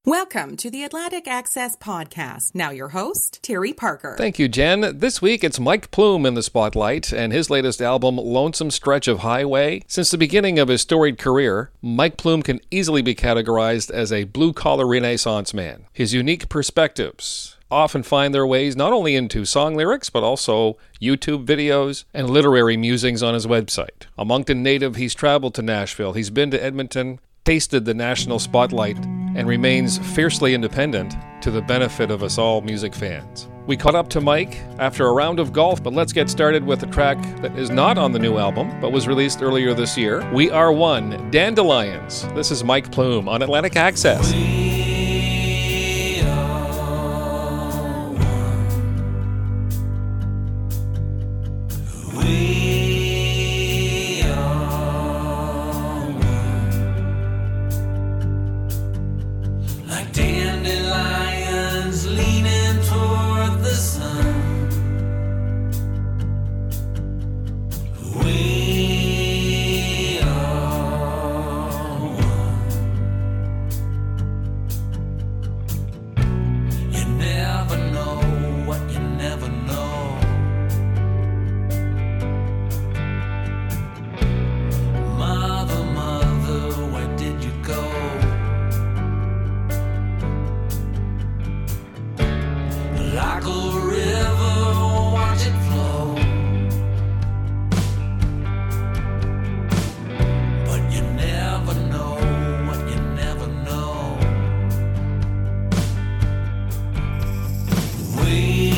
Welcome to the Atlantic Access Podcast. Now your host, Terry Parker. Thank you, Jen. This week, it's Mike Plume in the spotlight and his latest album, Lonesome Stretch of Highway. Since the beginning of his storied career, Mike Plume can easily be categorized as a blue-collar Renaissance man. His unique perspectives often find their ways not only into song lyrics, but also YouTube videos and literary musings on his website. A Moncton native, he's traveled to Nashville. He's been to Edmonton, tasted the national spotlight, and remains fiercely independent to the benefit of us all music fans. We caught up to Mike after a round of golf, but let's get started with a track that is not on the new album, but was released earlier this year. We Are One, Dandelions. This is Mike Plume on Atlantic Access. We are one. We are one. Like dandelions leaning toward the sun. We are one. You never know what you never know. Mother, mother, where did you go? Like a river, watch it flow. But you never know what you never know. We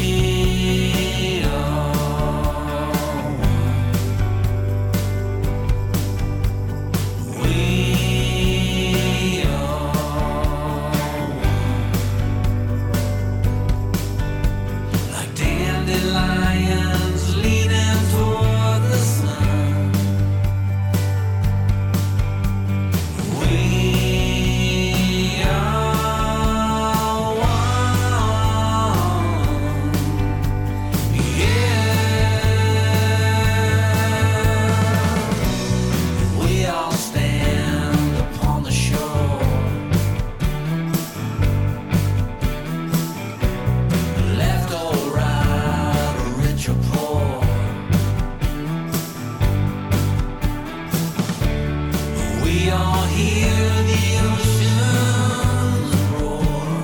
are one. We are like dandelions leaning toward the sun. We are one. Yeah. We all stand upon the shore. Left or right, or rich or poor. We all hear the oceans roar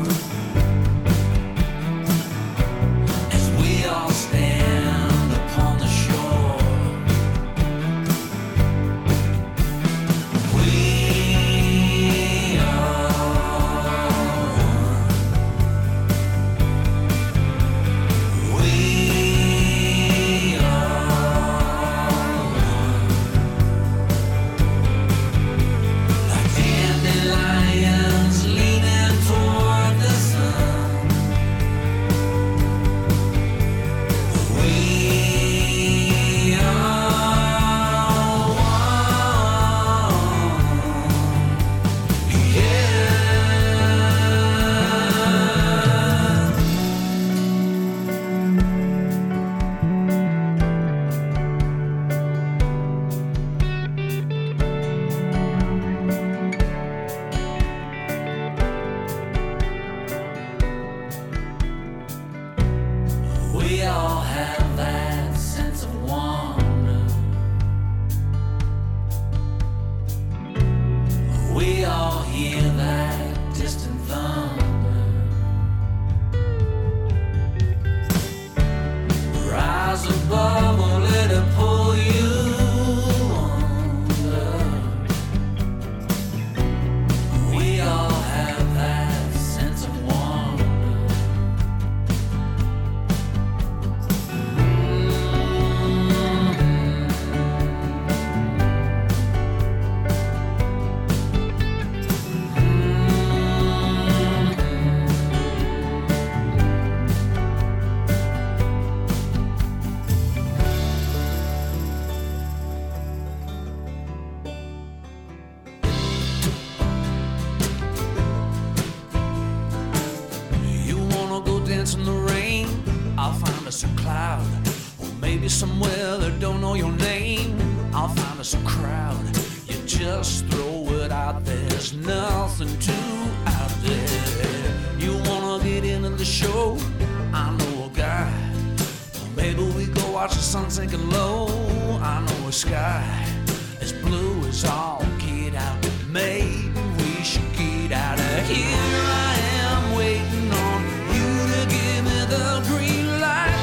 as we all stand upon the shore. We are one. We are like dandelions leaning toward the sun. We are one. Yeah. We all have that sense of wonder. We all hear that distant thunder. Rise above or let it pull you under. We all have that sense of wonder. You wanna go dance in the rain? I'll find us a cloud. Or maybe somewhere that don't know your name. I'll find us a crowd. You just throw it out there. There's nothing to out there. sun sinking low. I know a sky as blue as all get out. Maybe we should get out of here. I am waiting on you to give me the green light.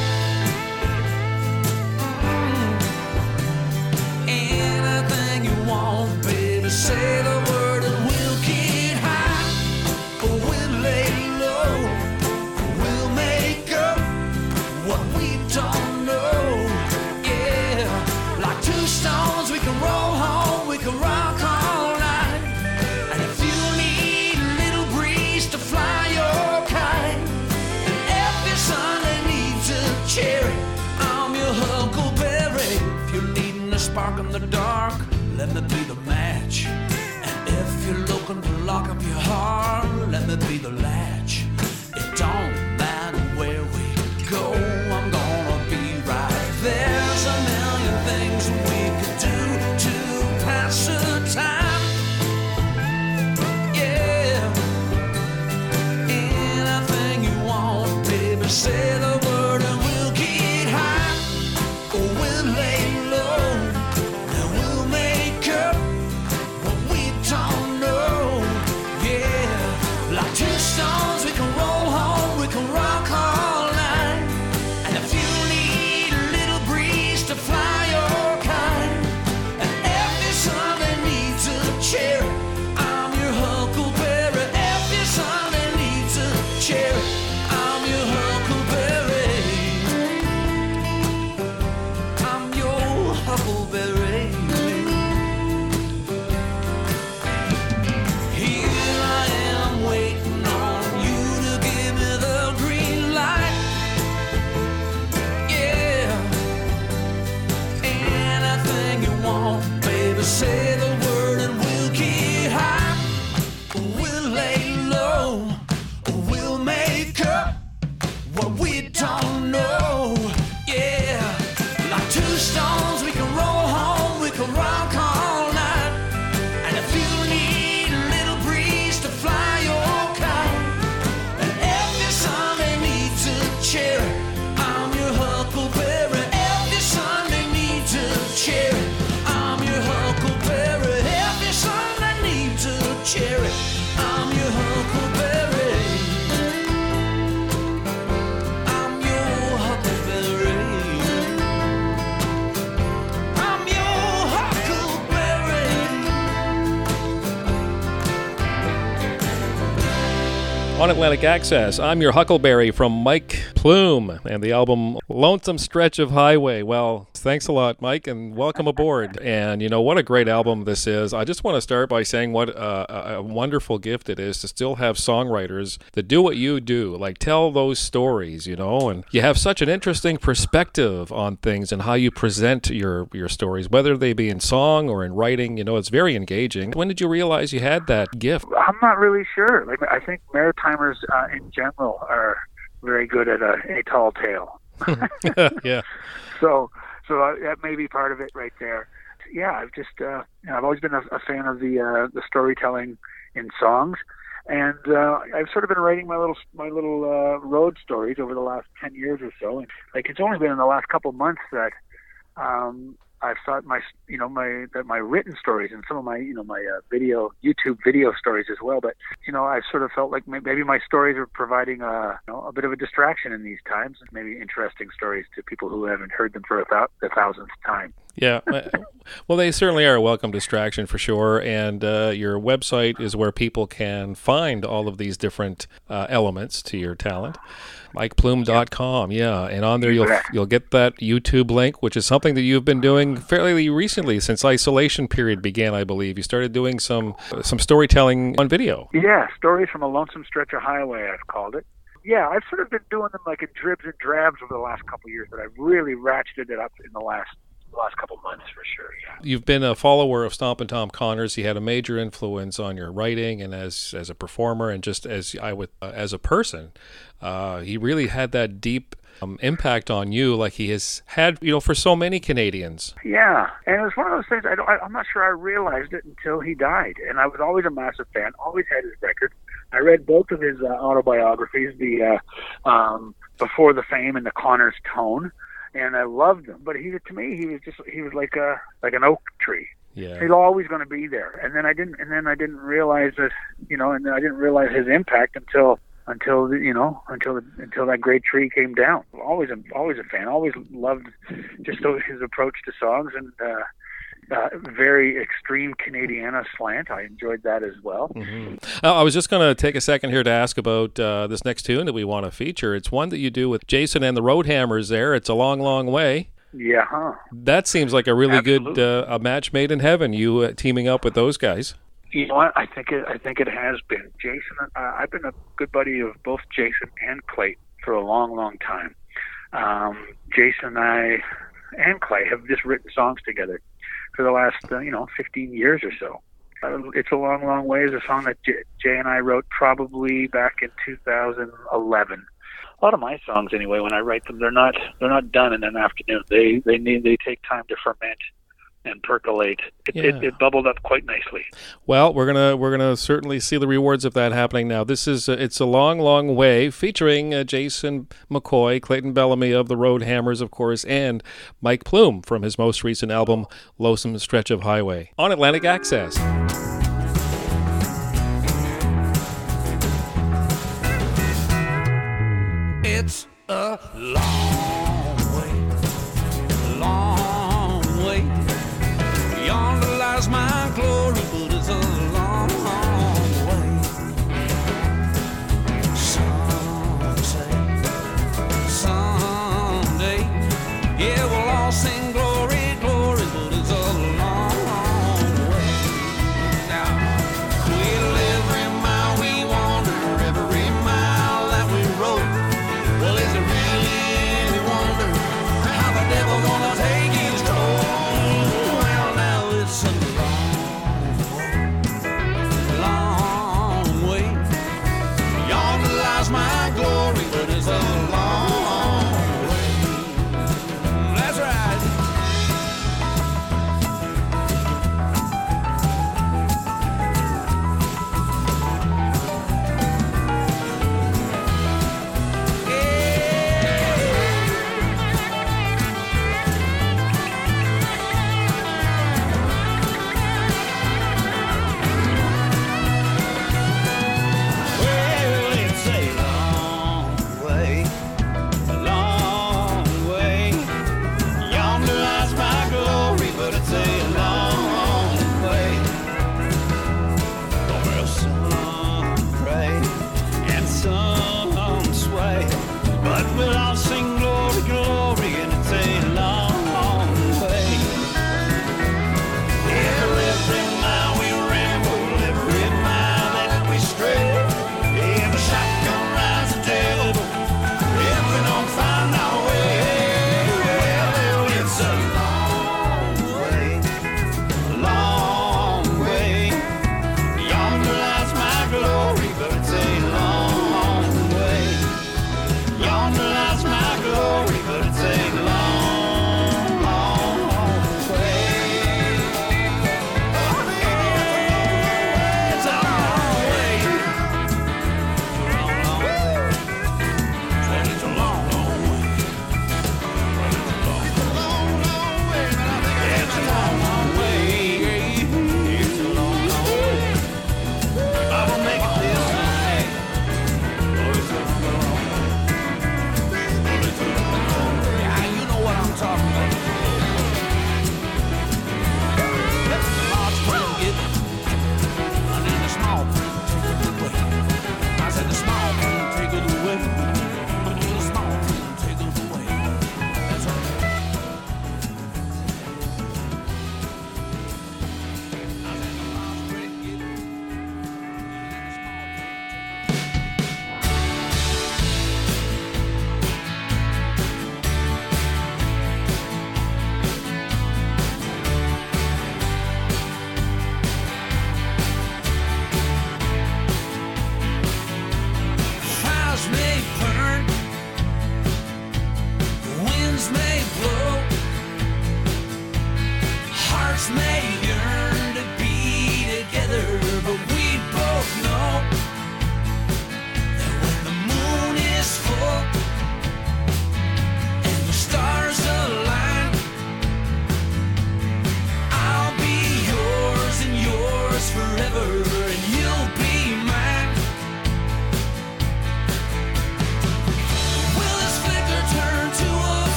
Anything you want, baby, say the word and we'll get high. Or we'll lay low. We'll make up what we don't know. Yeah, like two stones, we can roll home, we can rock all night. And if you need a little breeze to fly your kite, and if your Sunday needs a cherry, I'm your huckleberry. If you're needing a spark in the dark, let me be the match. And if you're looking to lock up your heart, let me be the latch. It don't matter where we go, I'm gonna be right. There's a million things we could do to pass the time. Yeah, anything you want, baby, say the word and we'll get high. Or we'll lay low and we'll make up what we don't know. Yeah, like two stones, we can roll home, we can rock all night. And if you need a little breeze to fly your kite, and every Sunday needs a cherry, I'm your huckleberry. Every Sunday needs a cherry, I'm your huckleberry. I'm your huckleberry. Here I am waiting on you to give me the green light. Yeah, anything you want, baby, say the word and we'll get high. We'll lay low, we'll make up what we don't know. Yeah, like two stones, we can roll home, we can rock all night. And if you need a little breeze to fly your kite, and every Sunday needs a cherry, I'm your huckleberry. Every Sunday needs a cherry, I'm your huckleberry. Every Sunday needs a cherry, I'm your huckleberry. I'm your huckleberry. I'm your huckleberry. On Atlantic Access, I'm your Huckleberry from Mike Plume and the album Lonesome Stretch of Highway. Well, thanks a lot, Mike, and welcome aboard. And you know, what a great album this is. I just want to start by saying what a wonderful gift it is to still have songwriters that do what you do, like tell those stories, you know, and you have such an interesting perspective on things and how you present your stories, whether they be in song or in writing. You know, it's very engaging. When did you realize you had that gift? I'm not really sure. Like, I think Maritimers in general are very good at a tall tale. Yeah. So that may be part of it right there. Yeah, I've just I've always been a fan of the storytelling in songs, and I've sort of been writing my little road stories over the last 10 years or so. And like, it's only been in the last couple of months that I've thought my written stories and some of my YouTube video stories as well. But I've sort of felt like maybe my stories are providing a bit of a distraction in these times, maybe interesting stories to people who haven't heard them for the thousandth time. Yeah, well, they certainly are a welcome distraction for sure. And your website is where people can find all of these different elements to your talent. MikePlume.com, yeah, and on there you'll get that YouTube link, which is something that you've been doing fairly recently, since isolation period began, I believe. You started doing some storytelling on video. Yeah, stories from a lonesome stretch of highway, I've called it. Yeah, I've sort of been doing them like in dribs and drabs over the last couple of years, but I've really ratcheted it up in the last couple of months for sure. Yeah. You've been a follower of Stompin' Tom Connors. He had a major influence on your writing and as a performer, and just as a person. He really had that deep impact on you, like he has had, for so many Canadians. Yeah, and it was one of those things. I'm not sure I realized it until he died, and I was always a massive fan. Always had his records. I read both of his autobiographies, the Before the Fame and the Connors Tone. and I loved him. But to me, he was like an oak tree. Yeah. He's always going to be there. And then I didn't realize that, and then I didn't realize his impact until that great tree came down. Always a fan. Always loved just his approach to songs, and very extreme Canadiana slant. I enjoyed that as well. Mm-hmm. I was just going to take a second here to ask about this next tune that we want to feature. It's one that you do with Jason and the Roadhammers there. It's A Long, Long Way. Yeah, huh? That seems like a really Absolutely. good a match made in heaven, you teaming up with those guys. You know what? I think it has been. Jason, I've been a good buddy of both Jason and Clay for a long, long time. Jason and I and Clay have just written songs together for the last 15 years or so. It's a Long, Long Way is a song that Jay and I wrote probably back in 2011. A lot of my songs, anyway, when I write them, they're not done in an afternoon. They take time to ferment and percolate. It bubbled up quite nicely. Well, we're gonna certainly see the rewards of that happening now. This is It's a Long, Long Way, featuring Jason McCoy, Clayton Bellamy of the Roadhammers, of course, and Mike Plume from his most recent album, Lonesome Stretch of Highway, on Atlantic Access. It's a long way. Yonder lies my glory, but it's a long way. Someday, yeah, we'll all sing glory, glory, but it's a long way. Now, we'll every mile we wander, every mile that we rode. Well, is it really any wonder how the devil gonna take his toll? Well, now it's a long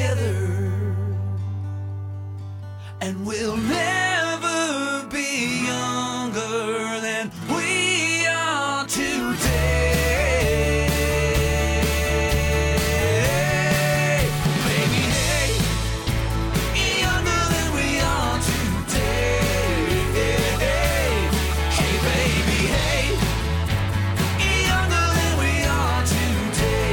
together, and we'll never be younger than we are today. Baby, hey, younger than we are today. Hey, baby, hey, younger than we are today.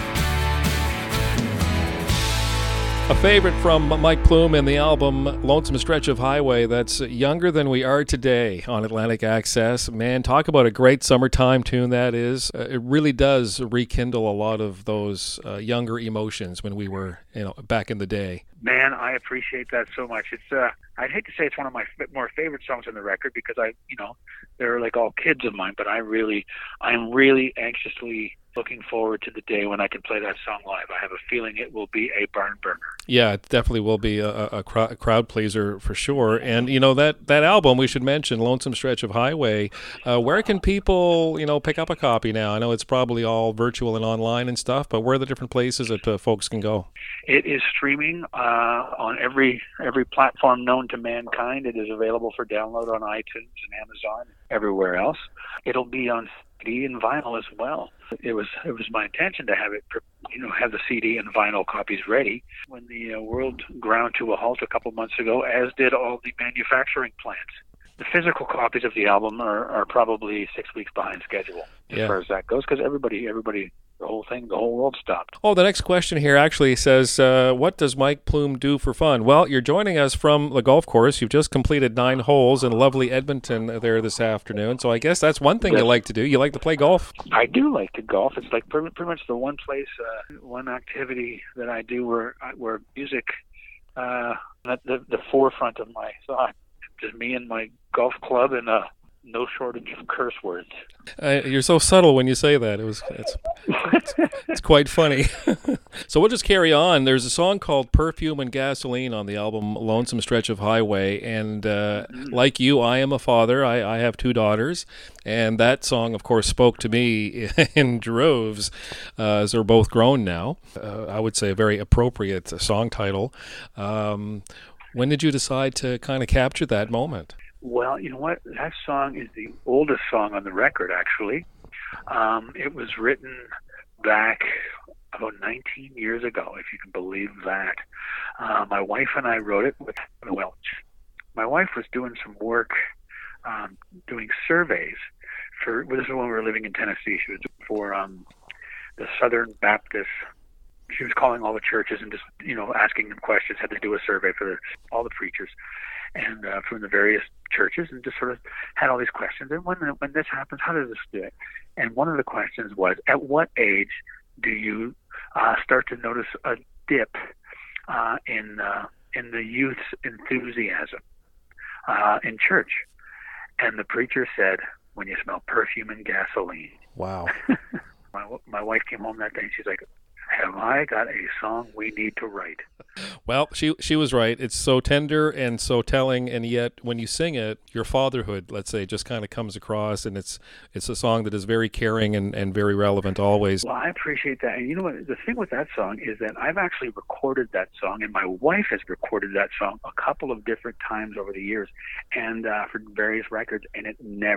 A favorite from Mike Plume and the album Lonesome Stretch of Highway. That's Younger Than We Are Today on Atlantic Access. Man, talk about a great summertime tune that is. It really does rekindle a lot of those younger emotions when we were, back in the day. Man, I appreciate that so much. It's I'd hate to say it's one of my more favorite songs on the record because they're like all kids of mine, but I'm really anxiously looking forward to the day when I can play that song live. I have a feeling it will be a barn burner. Yeah, it definitely will be a crowd pleaser for sure. And, that album, we should mention, Lonesome Stretch of Highway, where can people, pick up a copy now? I know it's probably all virtual and online and stuff, but where are the different places that folks can go? It is streaming on every platform known to mankind. It is available for download on iTunes and Amazon, everywhere else. It'll be on CD and vinyl as well. It was my intention to have it, have the CD and vinyl copies ready when the world ground to a halt a couple months ago, as did all the manufacturing plants. The physical copies of the album are probably 6 weeks behind schedule as far as that goes, because everybody, the whole world stopped. Oh, the next question here actually says, what does Mike Plume do for fun? Well, you're joining us from the golf course. You've just completed 9 holes in lovely Edmonton there this afternoon. So I guess that's one thing you like to do. You like to play golf. I do like to golf. It's like pretty much the one place, one activity that I do where music at the forefront of my thought. Just me and my golf club and no shortage of curse words. You're so subtle when you say that. It's quite funny. So we'll just carry on. There's a song called Perfume and Gasoline on the album Lonesome Stretch of Highway. And like you, I am a father. I have 2 daughters. And that song, of course, spoke to me in droves, as they're both grown now. I would say a very appropriate song title. When did you decide to kind of capture that moment? Well, you know what? That song is the oldest song on the record, actually. It was written back about 19 years ago, if you can believe that. My wife and I wrote it with Welch. My wife was doing some work, doing surveys this is when we were living in Tennessee. She was for the Southern Baptist. She was calling all the churches and just, asking them questions, had to do a survey for all the preachers and from the various churches, and just sort of had all these questions. And when this happens, how does this do it? And one of the questions was, at what age do you start to notice a dip in the youth's enthusiasm in church? And the preacher said, when you smell perfume and gasoline. Wow. My wife came home that day and she's like, have I got a song we need to write? Well, she was right. It's so tender and so telling, and yet when you sing it, your fatherhood, let's say, just kind of comes across, and it's a song that is very caring and very relevant always. Well, I appreciate that. And you know what? The thing with that song is that I've actually recorded that song, and my wife has recorded that song a couple of different times over the years, and for various records, and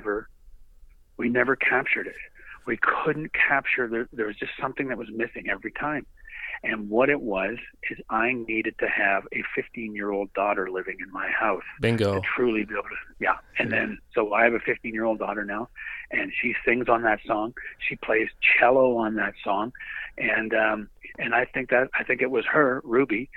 we never captured it. We couldn't capture, there was just something that was missing every time. And what it was is I needed to have a 15-year-old daughter living in my house. Bingo. To truly be able to, yeah. And then, so I have a 15-year-old daughter now, and she sings on that song. She plays cello on that song. And I think it was her, Ruby,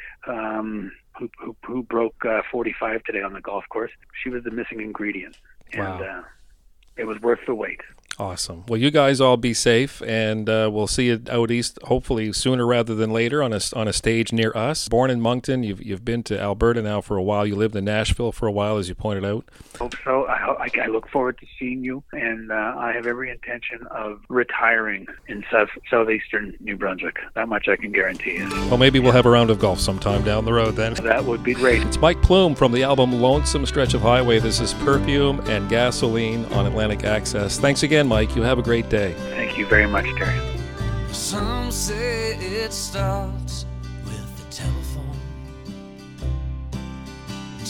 who broke 45 today on the golf course. She was the missing ingredient. And wow. It was worth the wait. Awesome. Well, you guys all be safe, and we'll see you out east, hopefully sooner rather than later, on a stage near us. Born in Moncton, you've been to Alberta now for a while. You lived in Nashville for a while, as you pointed out. Hope so. I look forward to seeing you, and I have every intention of retiring in southeastern New Brunswick. That much I can guarantee you. Well, maybe we'll have a round of golf sometime down the road then. That would be great. It's Mike Plume from the album Lonesome Stretch of Highway. This is Perfume and Gasoline on Atlantic Access. Thanks again, Mike. You have a great day. Thank you very much, Terry. Some say it starts with the telephone.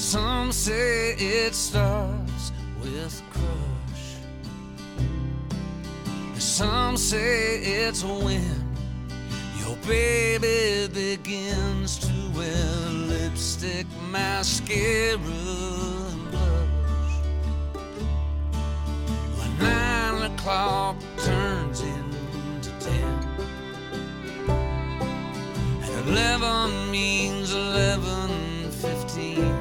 Some say it starts with a crush. Some say it's when your baby begins to wear lipstick, mascara, and blush. When 9 o'clock turns into 10, and 11 means 11:15.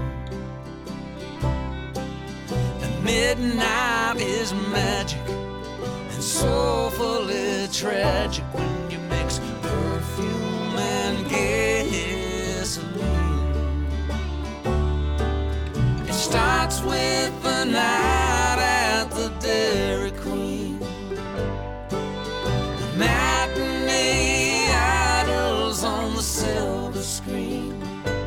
Midnight is magic and soulfully tragic when you mix perfume and gasoline. It starts with the night at the Dairy Queen, the matinee idols on the silver screen.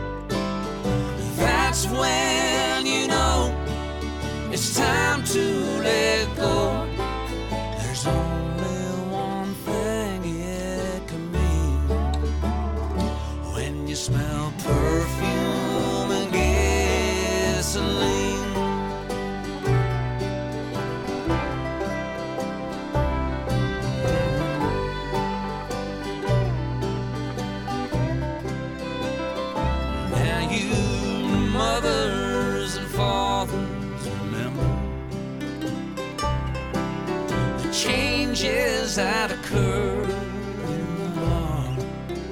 That's when you know it's time to let go. There's only one thing it can mean when you smell perfume and gasoline. Now you mothers and fathers, changes that occur in the heart.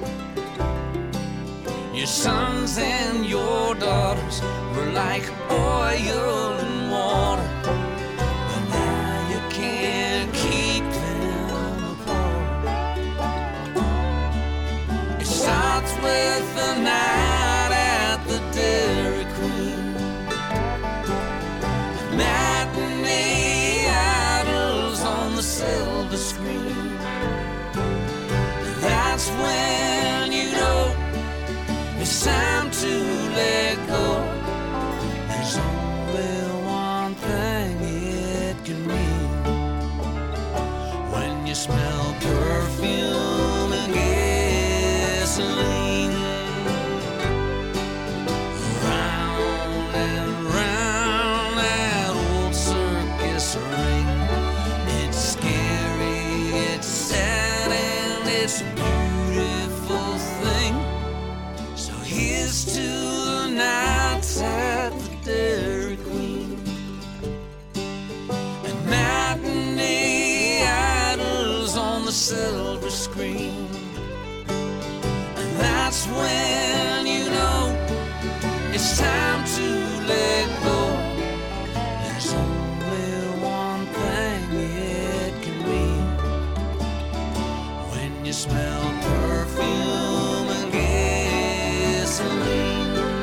Your sons and your daughters were like oil and water, but now you can't keep them apart. It starts with the night at the Dairy Queen, the matinee on the silver screen. That's when you know it's time to let go. There's only one thing it can mean when you smell perfume and gasoline. Round and round that old circus ring. It's a beautiful thing. So here's to the nights at the Dairy Queen and matinee idols on the silver screen. And that's when you know it's time to let go. There's only one thing it can mean when you smell perfume and gasoline.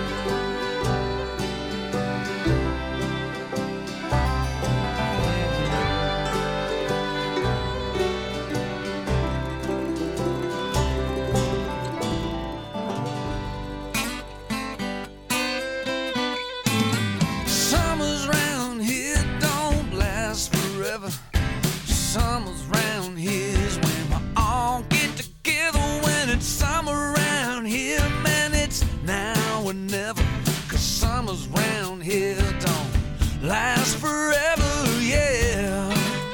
Summers round here don't last forever. Summers round here's when we all get together. When it's summer round here, man, it's now or never. 'Cause summers round here don't last forever, yeah.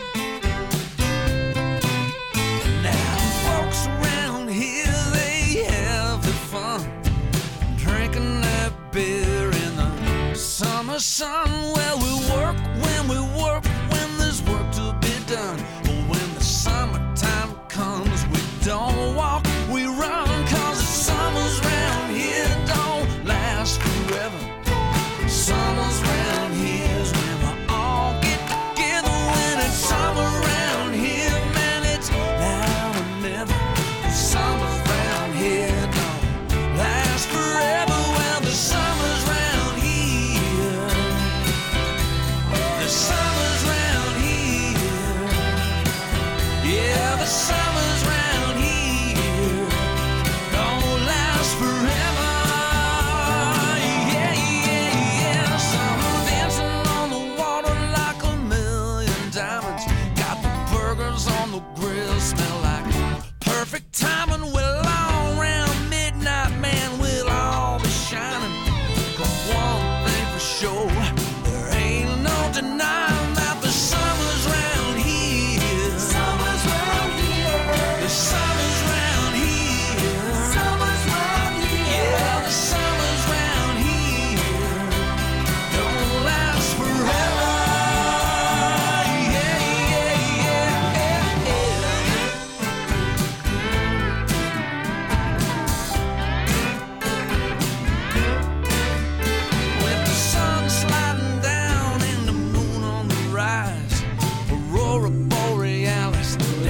Now folks around here, they have their fun, drinking that beer in the summer sun. Well, we work when there's work to be done. But when the summertime comes, we don't walk, we run. 'Cause the summers round here don't last forever. Summers round here's when we all get together. When it's summer round here, man, it's now or never. Summers round here don't last forever. Well, the summers round here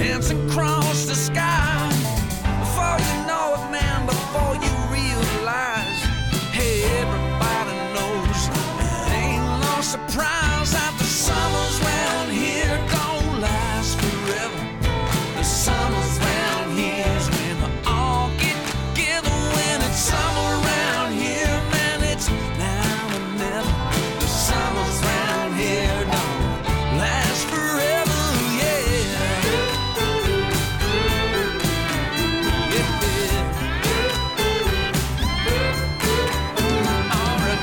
dancing across the sky. Before you know it, man, before you realize, hey, everybody knows it ain't no surprise that the summers round here don't last forever. The summers round here is when we all get together. When it's summer round here, man, it's now or never. The summers round here don't last forever, yeah. All right.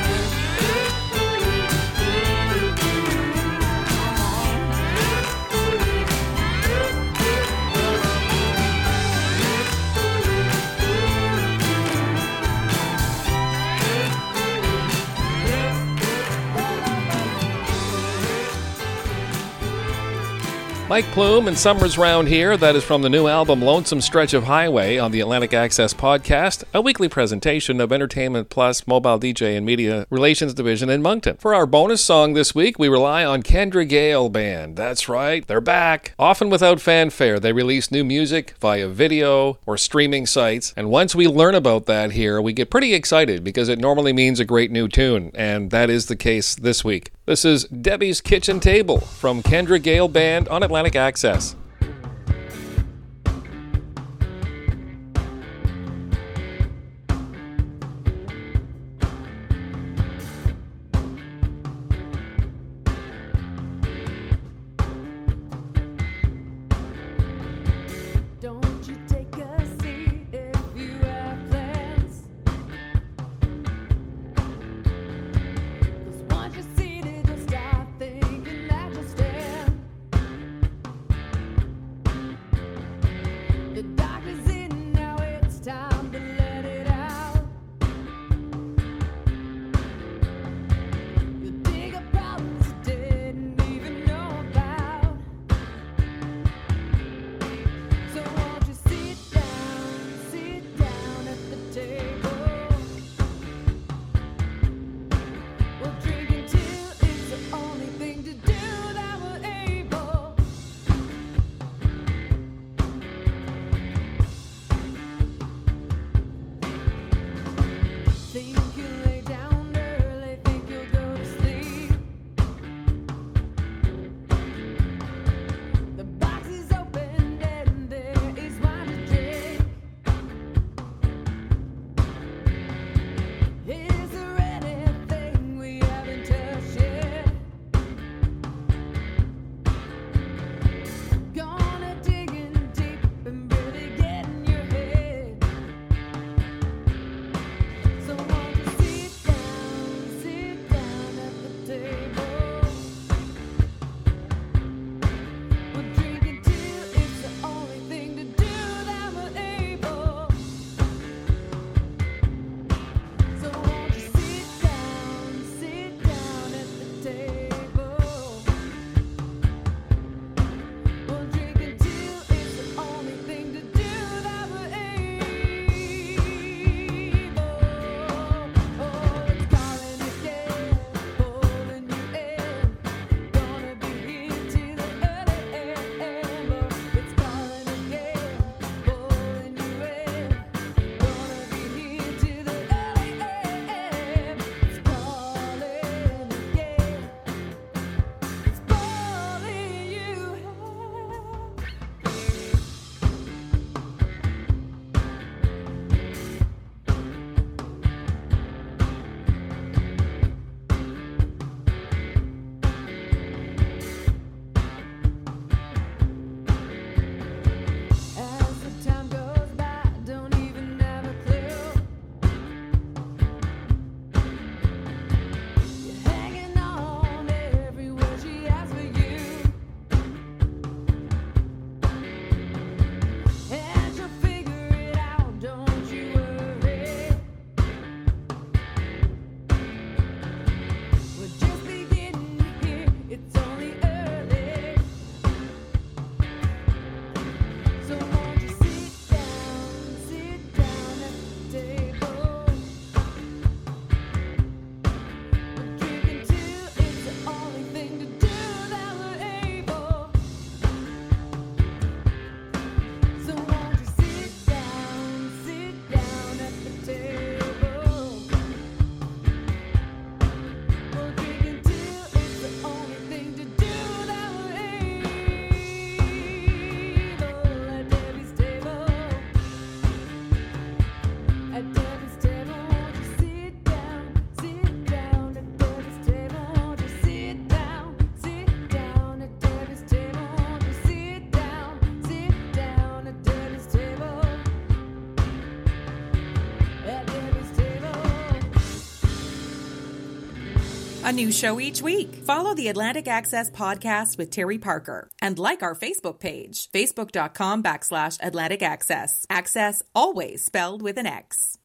Mike Plume and Summers Round Here. That is from the new album Lonesome Stretch of Highway on the Atlantic Access Podcast, a weekly presentation of Entertainment Plus Mobile DJ and Media Relations Division in Moncton. For our bonus song this week, we rely on Kendra Gale Band. That's right, they're back. Often without fanfare, they release new music via video or streaming sites. And once we learn about that here, we get pretty excited because it normally means a great new tune. And that is the case this week. This is Debbie's Kitchen Table from Kendra Gale Band on Atlantic Access. Don't you take a seat if you have plans. 'Cause once you're seated, you'll start thinking that you'll stand. A new show each week. Follow the Atlantic Access podcast with Terry Parker and like our Facebook page, facebook.com/Atlantic Access. Access always spelled with an X.